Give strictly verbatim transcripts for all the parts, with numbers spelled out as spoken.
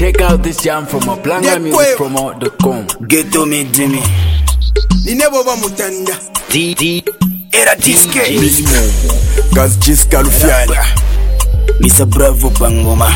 Check out this jam from a Planga Music Promo dot com. Get to me, Jimmy. Ni nebo ba mutanda. D D era disque. Gaz Jiska Lufiani. Mister Bravo Pangoma.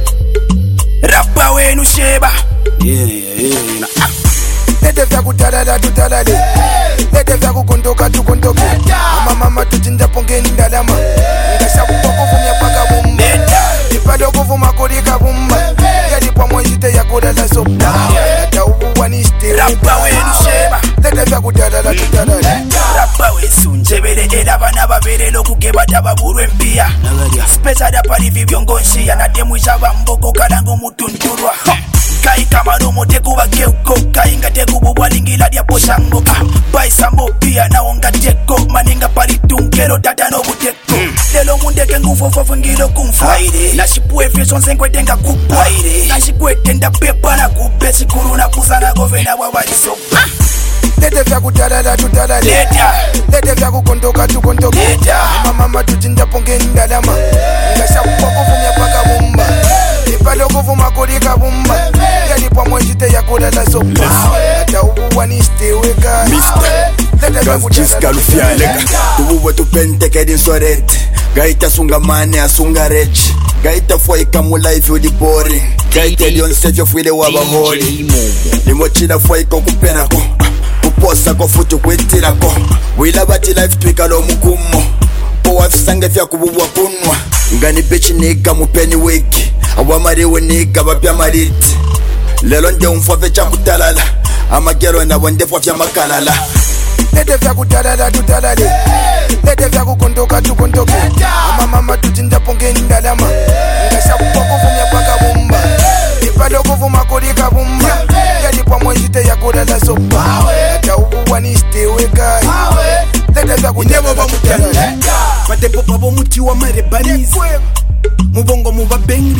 Rapa wenu sheba. Yeah, yeah, yeah. Lete vya kutalala tutalale. Lete vya kukondoka tukondoke. Mama mama tuchinja pongeni ndalama. Ngashabu kwa kuvumia paka bumba. Nipado kuvuma kodika bumba. Yali kwa mwejite ya kodala sopa. Nata ubu wanishte Rapa wenu sheba. Lete vya kutalala tutalale. Rapa wesu njebele ela bana babele lokugeba tababuru mpia. Spesa da pali vivyongonshi ya natemwisha bamboko kalango mutunturwa. Kai kama no moteku wa keuko kai ngateku bubwa lingila dia poshango ah bai sambo pia na onga teko maninga pali tunkero tata no buteko mm. Lelo munde kengu fofo fungilo kumfa na shipue feson senkwete nga kupwa na shikwete nda pepa na kupe sikuru na kuzana govena wawaliso ah. Lete vya kutalala tutalale. Leta Lete vya kukondoka tukondoke. Leta Mama mama tuchinja pongeni ndalama. Ngashabu kwa kuvumia paka bumba. Nipalo kuvuma kodika bumba. Yali kwa mwejite ya kodala sopa. Nata ubu wanishte weka. Lete vya Jiska Lufiani. Ubuwe tupente kedi sorete. Gaita sunga mane asunga rich. Gaita fwa ikamu life udi boring. Gaita lion sefyo fwile waba holi. Nimochila fwa iko kupenako. Kuposa ko futu kwitirako. Wila bati life twika lo mukumo. Po wafisange fya kubuwa kunwa. Ngani bitch nigga mupeni wiki. Awamariwe nigga babya mariti. Lelo nje umfwa fecha kutalala. Amagero na wende fwa fya makalala. Lete vya kutalala tutalale. Lete vya kukondoka tukondoke. Mama mama tuchinja pongeni ndalama. Ngashabu kwa kuvumia paka bumba. Nipalo kuvuma kodika bumba. Yali kwa mwejite ya kodala sopa. Nata ubu wanishte weka. Lete vya kutalala tutalale. Matempo pabo muti wa marebaniz Mubongo muba bengri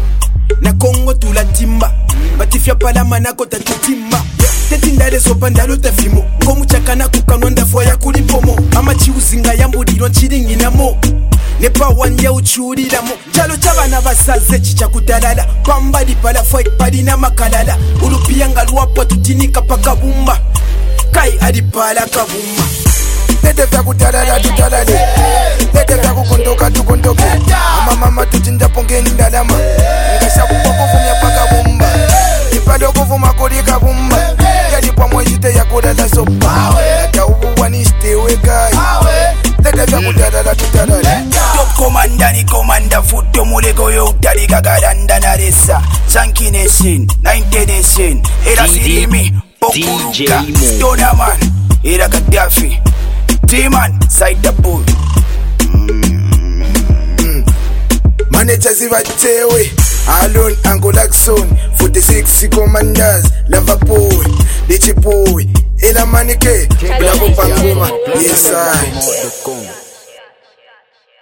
Na Kongo tula timba Batifya palama na kota tutimba Tetindare sopa ndalo tafimo Komu chakana kukanwanda fwa ya kulipomo Ama chiuzinga ya mbudiro nchiringi na mo Nepa wanya uchuri la mo Chalo chabana basaze chicha kutalala Pamba di pala fwa ikpadi na makalala Urupianga luwapa tutinika paka bumba Kai adipala kabumba Lete vya kutalala tutalale. Lete vya kukondoka tukondoke. Mama mama tuchinja pongeni ndalama. Ngashabu kwa kuvumia paka bumba. Nipalo kuvuma kodika bumba. Yali kwa mwejite ya kodala sopa. Nata ubu wanishte weka. Lete vya kutalala tutalale. Top commander ni commander futo mulego yo utari gagaranda na resa. Chunky nation, ninety nation. Era silimi, pokuruka. Stoner man, era Gaddafi. T-man, side the bull. mm. Manager Zivatewe Alone, Angola Zone forty-six commanders Liverpool, Dichi Boy Ela Manike Bravo Pangoma. Yes I